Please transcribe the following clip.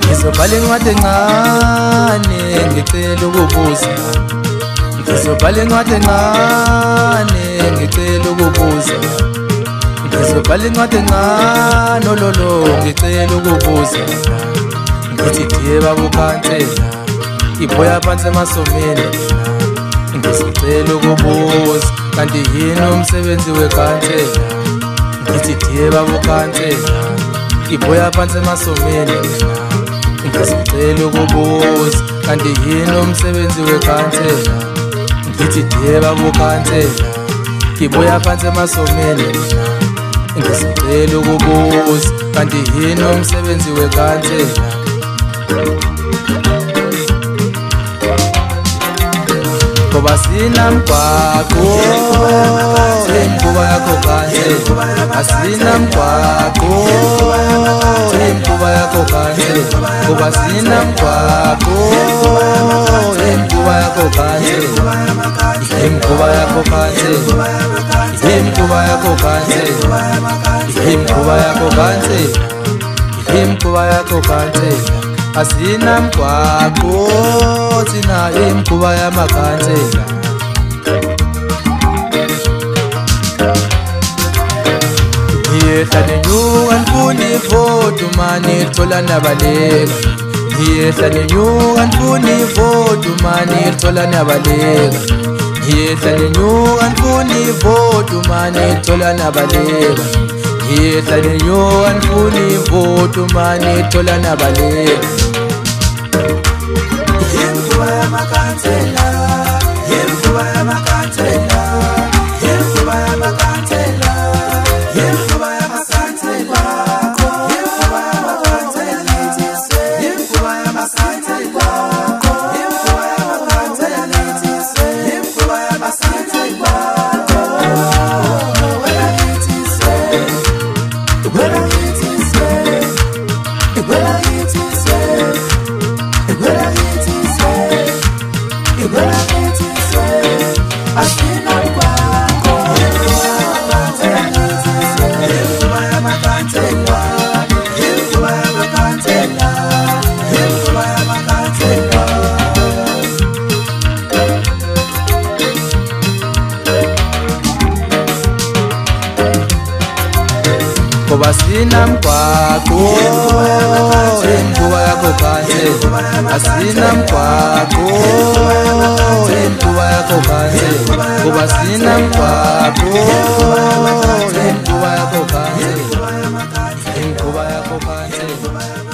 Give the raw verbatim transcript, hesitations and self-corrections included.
ngizobhala incwadi encane ngicela ukubuza ngizobhala incwadi encane ngicela ukubuza ngizobhala incwadi encane ololo ngicela ukubuza ngithi diye babukhansela iboya phansi emasomeni ngizocela ukubuza kanti yini umsebenzi wekhansela ngithi diye babukhansela iboya phansi emasomeni ngizocela ukubuza kanti yini umsebenzi wekhansela ngithi diye babukhansela iboya phansi emasomeni ngizocela ukubuza kanti yini umsebenzi wekhansela ngoba sinamgwaqo imkhuba yakho khansela asinamgwaqo imkhuba yakho khansela ngoba sinamgwaqo imkhuba yakho khansela imkhuba yakho khansela imkhuba yakho khansela imkhuba yakho khansela imkhuba yakho khansela asinamgwaqo thina imkhuba yamakhansela ngiyehla nenyuka ngifuna ivoto mani lithola nabaleka ngiyehla nenyuka ngifuna ivoto mani lithola nabaleka ngiyehla nenyuka ngifuna ivoto mani lithola nabaleka ngiyehla nenyuka ngifuna ivoto mani lithola nabaleka imkhuba yamakhansela imkhuba yamakhansela imkhuba yamakhansela imkhuba yamakhansela imkhuba yamakhansela imkhuba yamakhansela imkhuba yamakhansela imkhuba yamakhansela wena ngithi say wena ngithi say wena ngithi say wena ngithi say wena ngithi say asinamgwaqo imkhuba yamakhansela imkhuba yamakhansela imkhuba yamakhansela ngoba sinamgwaqo imkhuba yakho khansela asinamgwaqo imkhuba yakho khansela ngoba sinamgwaqo imkhuba yakho khansela imkhuba yakho khansela